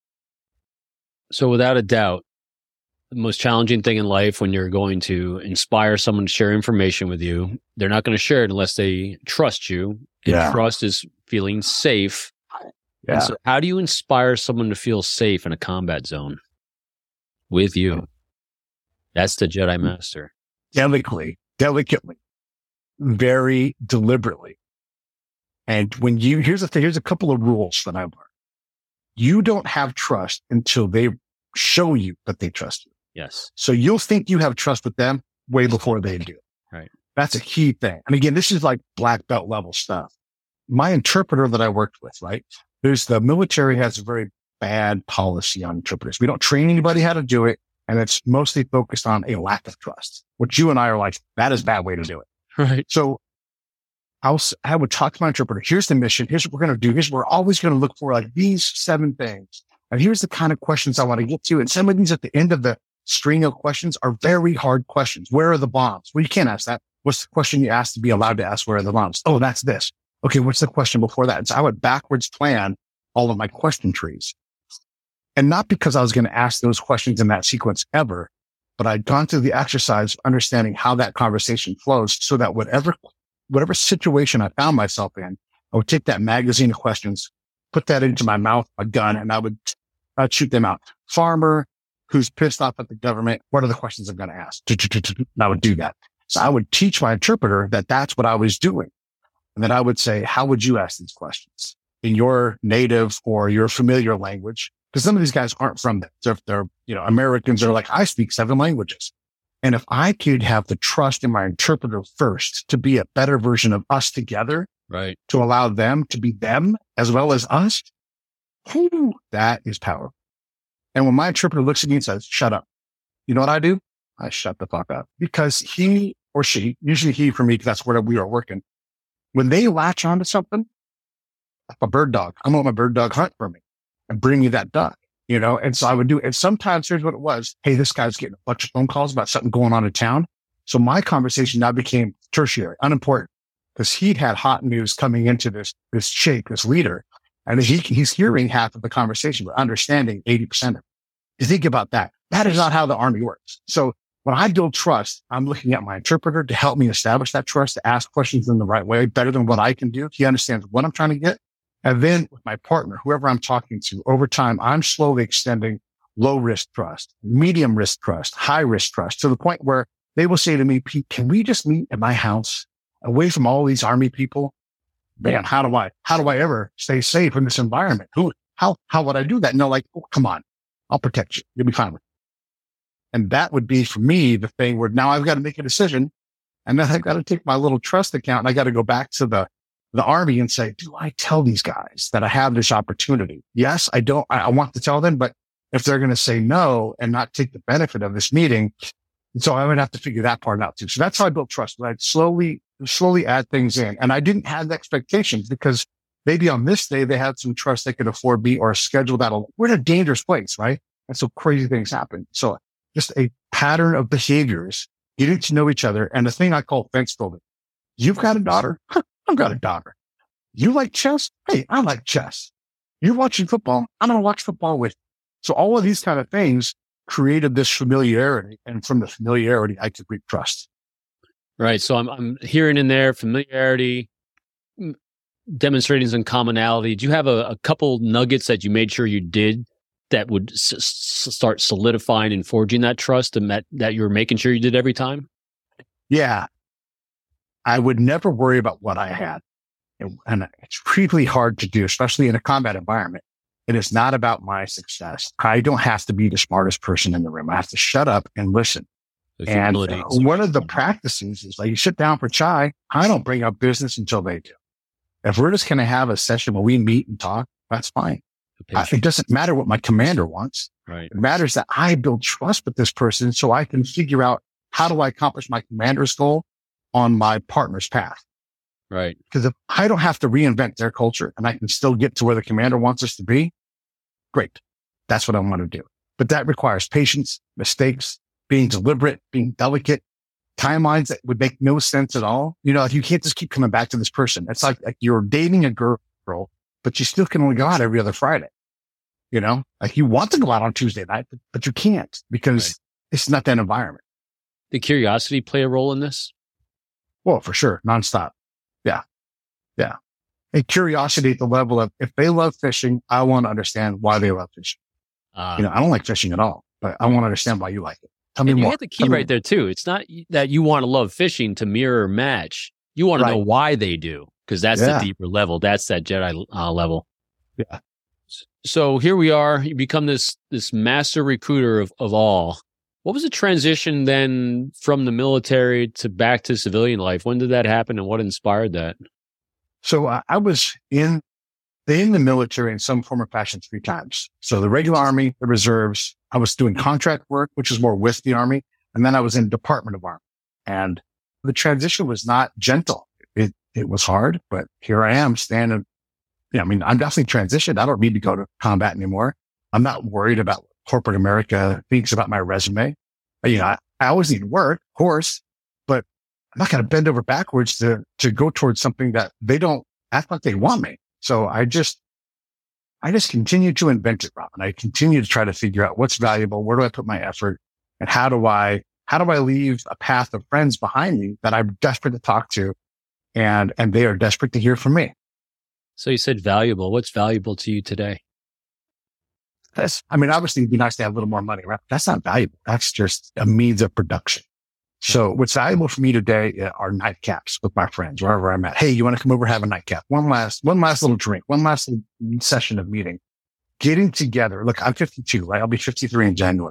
So without a doubt, the most challenging thing in life when you're going to inspire someone to share information with you, they're not going to share it unless they trust you. And yeah. Trust is feeling safe. Yeah. And so how do you inspire someone to feel safe in a combat zone with you? That's the Jedi Master. Delicately, delicately, very deliberately. And when you, here's the thing, here's a couple of rules that I learned. You don't have trust until they show you that they trust you. Yes. So you'll think you have trust with them way before they do. Right. That's a key thing. And again, this is like black belt level stuff. My interpreter that I worked with, right? There's the military has a very bad policy on interpreters. We don't train anybody how to do it. And it's mostly focused on a lack of trust, which you and I are like, that is a bad way to do it. Right. So I'll, I would talk to my interpreter. Here's the mission. Here's what we're going to do. Here's what we're always going to look for, like these seven things. And here's the kind of questions I want to get to. And some of these at the end of the string of questions are very hard questions. Where are the bombs? Well, you can't ask that. What's the question you asked to be allowed to ask? Where are the bombs? Oh, that's this. Okay. What's the question before that? And so I would backwards plan all of my question trees. And not because I was going to ask those questions in that sequence ever, but I'd gone through the exercise of understanding how that conversation flows so that whatever, whatever situation I found myself in, I would take that magazine of questions, put that into my mouth, a gun, and I would I'd shoot them out. Farmer who's pissed off at the government. What are the questions I'm going to ask? And I would do that. So I would teach my interpreter that that's what I was doing. And then I would say, how would you ask these questions in your native or your familiar language? Because some of these guys aren't from that. They're, they're, you know, Americans are like, I speak seven languages. And if I could have the trust in my interpreter first to be a better version of us together, right, to allow them to be them as well as us, whew, that is powerful. And when my interpreter looks at me and says, shut up, you know what I do? I shut the fuck up, because he or she, usually he for me, because that's where we are working. When they latch onto something, like a bird dog, I'm going to let my bird dog hunt for me and bring me that duck, you know? And so I would do it. And sometimes here's what it was. Hey, this guy's getting a bunch of phone calls about something going on in town. So my conversation now became tertiary, unimportant, because he'd had hot news coming into this, this chick, this leader. And he, he's hearing half of the conversation, but understanding eighty percent of it. You think about that. That is not how the Army works. So when I build trust, I'm looking at my interpreter to help me establish that trust, to ask questions in the right way, better than what I can do. He understands what I'm trying to get. And then with my partner, whoever I'm talking to, over time, I'm slowly extending low risk trust, medium risk trust, high risk trust, to the point where they will say to me, Pete, can we just meet at my house away from all these Army people? Man, how do I, how do I ever stay safe in this environment? Who, how, how would I do that? And they're like, oh, come on, I'll protect you. You'll be fine with it. And that would be for me the thing where now I've got to make a decision, and then I've got to take my little trust account and I got to go back to the, the Army and say, do I tell these guys that I have this opportunity? Yes, I don't, I, I want to tell them, but if they're going to say no and not take the benefit of this meeting, so I would have to figure that part out too. So that's how I built trust. But I'd slowly, slowly add things in. And I didn't have expectations because maybe on this day they had some trust they could afford me or schedule that. We're in a dangerous place, right? And so crazy things happen. So just a pattern of behaviors, getting to know each other. And the thing I call fence building. You've got a daughter. I've got a daughter. You like chess? Hey, I like chess. You're watching football. I'm going to watch football with you. So all of these kind of things created this familiarity. And from the familiarity, I could reap trust. Right. So I'm, I'm hearing in there familiarity, demonstrating some commonality. Do you have a, a couple nuggets that you made sure you did that would s- s- start solidifying and forging that trust and that, that you were making sure you did every time? Yeah. I would never worry about what I had. And, and it's really hard to do, especially in a combat environment. It is not about my success. I don't have to be the smartest person in the room. I have to shut up and listen. And uh, one of the practices is like you sit down for chai. I don't bring up business until they do. If we're just going to have a session where we meet and talk, that's fine. I, it doesn't matter what my commander wants. Right. It matters that I build trust with this person so I can figure out how do I accomplish my commander's goal on my partner's path. Right. Because if I don't have to reinvent their culture and I can still get to where the commander wants us to be, great. That's what I want to do. But that requires patience, mistakes, being deliberate, being delicate, timelines that would make no sense at all. You know, if you can't just keep coming back to this person, it's like, like you're dating a girl, but you still can only go out every other Friday. You know, like you want to go out on Tuesday night, but, but you can't because right. It's not that environment. Did curiosity play a role in this? Well, for sure. Nonstop. Yeah. Yeah. And curiosity at the level of if they love fishing, I want to understand why they love fishing. Uh, you know, I don't like fishing at all, but I want to understand why you like it. Tell me and you more. You hit the key Tell right there too. It's not that you want to love fishing to mirror match. You want right. to know why they do, because that's yeah. the deeper level. That's that Jedi uh, level. Yeah. So here we are. You become this this master recruiter of, of all. What was the transition then from the military to back to civilian life? When did that happen, and what inspired that? So uh, I was in in the military in some form or fashion three times. So the regular Army, the reserves. I was doing contract work, which is more with the Army, and then I was in Department of Army. And the transition was not gentle. It it was hard, but here I am standing. Yeah, I mean, I'm definitely transitioned. I don't need to go to combat anymore. I'm not worried about what corporate America thinks about my resume. You know, I, I always need work, of course, but I'm not going to bend over backwards to, to go towards something that they don't act like they want me. So I just, I just continue to invent it, Robin. I continue to try to figure out what's valuable. Where do I put my effort? And how do I, how do I leave a path of friends behind me that I'm desperate to talk to? And, and they are desperate to hear from me. So you said valuable. What's valuable to you today? That's, I mean, obviously it'd be nice to have a little more money, right? That's not valuable. That's just a means of production. So what's valuable for me today are nightcaps with my friends, wherever I'm at. Hey, you want to come over, have a nightcap? One last, one last little drink, one last session of meeting, getting together. Look, I'm fifty-two, right? I'll be fifty-three in January.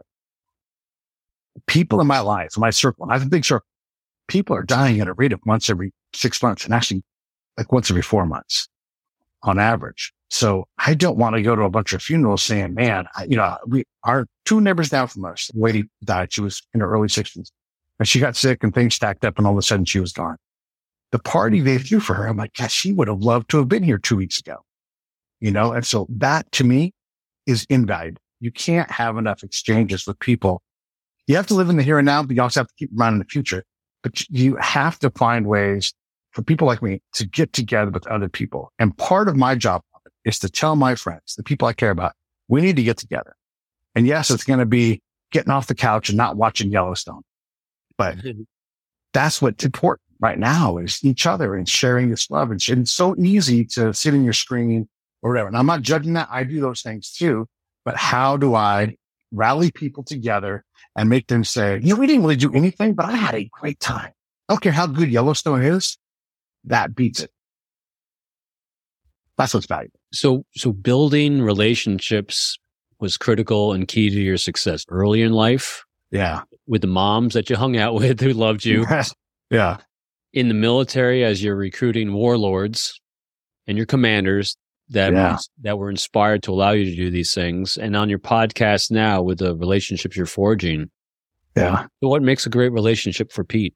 People in my life, my circle, I have a big circle. People are dying at a rate of once every six months and actually like once every four months. On average. So I don't want to go to a bunch of funerals saying, man, I, you know, we, our two neighbors down from us, the lady died. She was in her early sixties and she got sick and things stacked up and all of a sudden she was gone. The party they threw for her, I'm like, yeah, she would have loved to have been here two weeks ago, you know? And so that to me is invaluable. You can't have enough exchanges with people. You have to live in the here and now, but you also have to keep in mind in the future, but you have to find ways for people like me to get together with other people. And part of my job is to tell my friends, the people I care about, we need to get together. And yes, it's going to be getting off the couch and not watching Yellowstone. But that's what's important right now is each other and sharing this love. And it's so easy to sit in your screen or whatever. And I'm not judging that. I do those things too. But how do I rally people together and make them say, you know, we didn't really do anything, but I had a great time. I don't care how good Yellowstone is. That beats it. That's what's valuable. So, so building relationships was critical and key to your success early in life. Yeah. With the moms that you hung out with who loved you. Yeah. In the military, as you're recruiting warlords and your commanders that Yeah. were, that were inspired to allow you to do these things. And on your podcast now with the relationships you're forging. Yeah. So what makes a great relationship for Pete?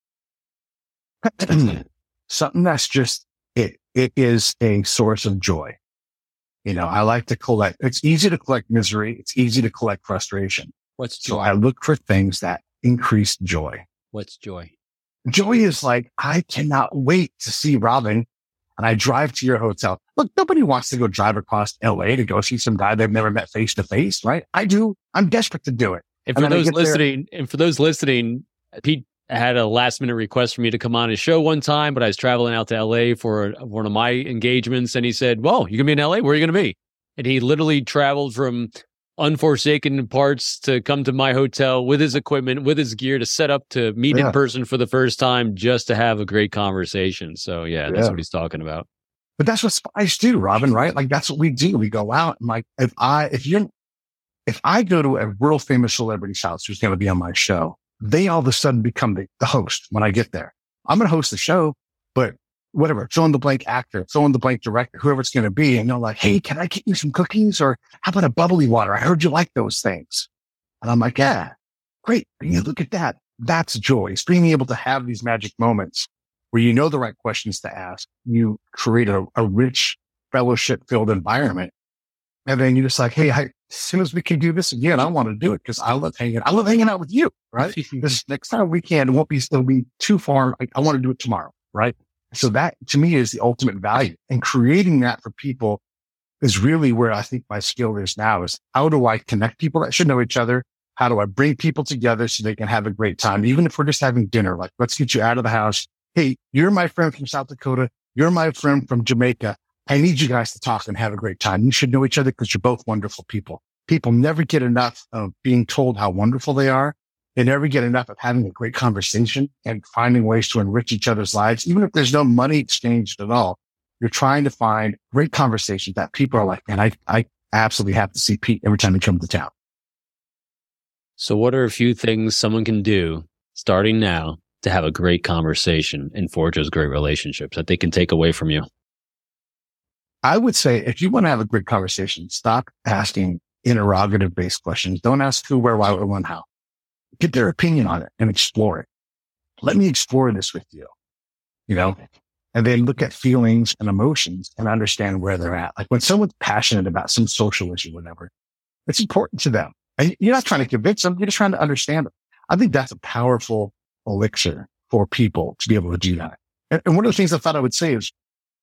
Something that's just, it, it is a source of joy. You know, I like to collect, it's easy to collect misery. It's easy to collect frustration. What's joy? So I look for things that increase joy. What's joy? Joy is like, I cannot wait to see Robin, and I drive to your hotel. Look, nobody wants to go drive across L A to go see some guy they've never met face to face, right? I do. I'm desperate to do it. And And for then I those get there- listening, and for those listening, Pete had a last minute request for me to come on his show one time, but I was traveling out to L A for one of my engagements, and he said, "Whoa, you're gonna be in L A? Where are you gonna be?" And he literally traveled from unforsaken parts to come to my hotel with his equipment, with his gear to set up to meet Yeah. in person for the first time, just to have a great conversation. So yeah, that's Yeah. what he's talking about. But that's what spies do, Robin, right? Like that's what we do. We go out and like, if I, if you're, if I go to a world famous celebrity's house who's going to be on my show, they all of a sudden become the, the host when I get there. I'm going to host the show, but whatever, fill in the blank actor, fill in the blank director, whoever it's going to be. And they're like, hey, can I get you some cookies? Or how about a bubbly water? I heard you like those things. And I'm like, yeah, great. And you look at that. That's joy. It's being able to have these magic moments where you know the right questions to ask. You create a, a rich fellowship filled environment. And then you're just like, hey, I, as soon as we can do this again, I want to do it because I love hanging, I love hanging out with you, right? This next time we can, it won't be, it'll be too far. I, I want to do it tomorrow, right? So that to me is the ultimate value, and creating that for people is really where I think my skill is now is how do I connect people that should know each other? How do I bring people together so they can have a great time? Even if we're just having dinner, like let's get you out of the house. Hey, you're my friend from South Dakota. You're my friend from Jamaica. I need you guys to talk and have a great time. You should know each other because you're both wonderful people. People never get enough of being told how wonderful they are. They never get enough of having a great conversation and finding ways to enrich each other's lives. Even if there's no money exchanged at all, you're trying to find great conversations that people are like, man, I, I absolutely have to see Pete every time he comes to town. So what are a few things someone can do starting now to have a great conversation and forge those great relationships that they can take away from you? I would say if you want to have a great conversation, stop asking interrogative based questions. Don't ask who, where, why, or when, how. Get their opinion on it and explore it. Let me explore this with you, you know, and then look at feelings and emotions and understand where they're at. Like when someone's passionate about some social issue, whatever, it's important to them. And you're not trying to convince them. You're just trying to understand them. I think that's a powerful elixir for people to be able to do that. And, and one of the things I thought I would say is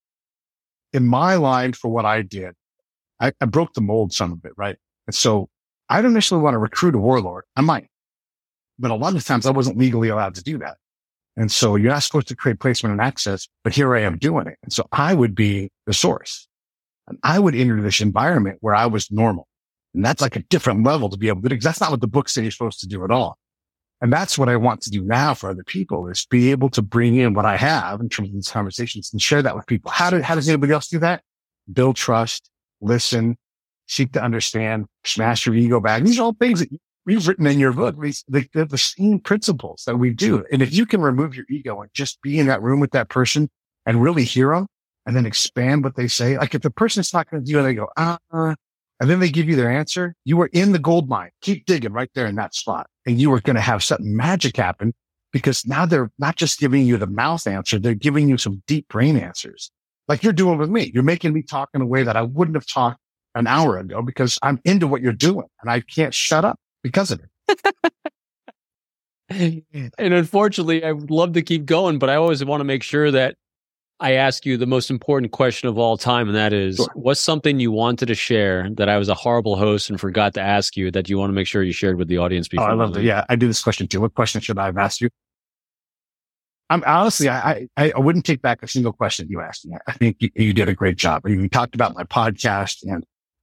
in my line for what I did, I, I broke the mold some of it, right? And so I don't initially want to recruit a warlord. I might. But a lot of times I wasn't legally allowed to do that. And so you're not supposed to create placement and access, but here I am doing it. And so I would be the source and I would enter this environment where I was normal. And that's like a different level to be able to do, because that's not what the book said you're supposed to do at all. And that's what I want to do now for other people is be able to bring in what I have in terms of these conversations and share that with people. How do, how does anybody else do that? Build trust, listen, seek to understand, smash your ego back. These are all things that we've written in your book. These, the, the same principles that we do. And if you can remove your ego and just be in that room with that person and really hear them and then expand what they say, like if the person's talking to you and they go, ah, uh, and then they give you their answer, you are in the gold mine. Keep digging right there in that spot. And you are going to have something magic happen because now they're not just giving you the mouth answer. They're giving you some deep brain answers like you're doing with me. You're making me talk in a way that I wouldn't have talked an hour ago because I'm into what you're doing and I can't shut up because of it. And unfortunately, I would love to keep going, but I always want to make sure that I ask you the most important question of all time, and that is, sure. What's something you wanted to share that I was a horrible host and forgot to ask you that you want to make sure you shared with the audience before? Oh, I love that. Yeah, I do this question too. What question should I have asked you? I'm honestly, I, I, I wouldn't take back a single question you asked me. I think you, you did a great job. You talked about my podcast and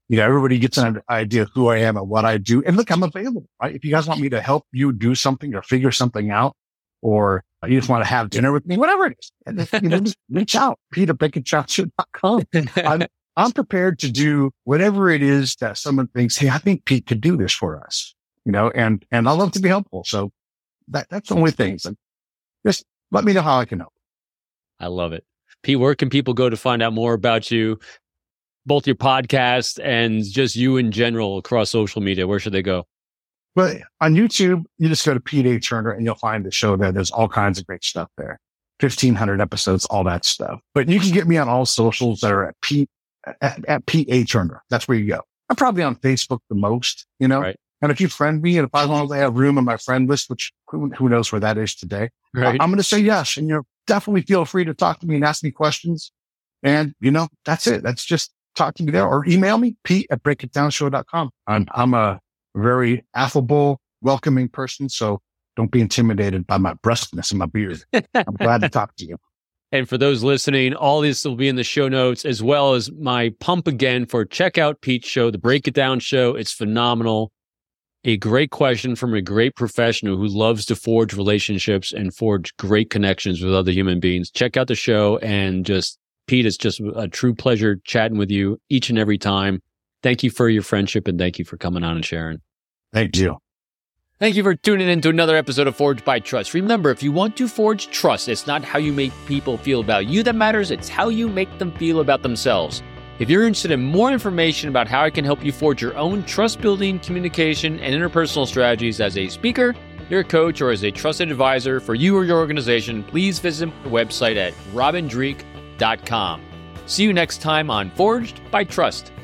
you know, everybody gets an idea of who I am and what I do. And look, I'm available, right? If you guys want me to help you do something or figure something out, or you just want to have dinner with me, whatever it is, and if, you know, just reach out, Pete at break it down show dot com. I'm, I'm prepared to do whatever it is that someone thinks, hey, I think Pete could do this for us, you know, and, and I love to be helpful. So that, that's the only thing. So just let me know how I can help. I love it. Pete, where can people go to find out more about you, both your podcast and just you in general across social media? Where should they go? Well, on YouTube, you just go to Pete A. Turner and you'll find the show there. There's all kinds of great stuff there. fifteen hundred episodes, all that stuff. But you can get me on all socials that are at Pete, at, at Pete A. Turner. That's where you go. I'm probably on Facebook the most, you know, right. And if you friend me, and if I want to have room on my friend list, which who, who knows where that is today, right. I'm going to say yes. And you're definitely feel free to talk to me and ask me questions. And, you know, that's it. That's just talk to me there or email me, Pete at break it down show dot com. I'm, I'm a very affable, welcoming person. So don't be intimidated by my brusqueness and my beard. I'm glad to talk to you. And for those listening, all this will be in the show notes, as well as my pump again for check out Pete's show, the Break It Down Show. It's phenomenal. A great question from a great professional who loves to forge relationships and forge great connections with other human beings. Check out the show, and just Pete, it's just a true pleasure chatting with you each and every time. Thank you for your friendship, and thank you for coming on and sharing. Thank you. Thank you for tuning in to another episode of Forged by Trust. Remember, if you want to forge trust, it's not how you make people feel about you that matters, it's how you make them feel about themselves. If you're interested in more information about how I can help you forge your own trust-building, communication, and interpersonal strategies as a speaker, your coach, or as a trusted advisor for you or your organization, please visit the website at robin dreek dot com. See you next time on Forged by Trust.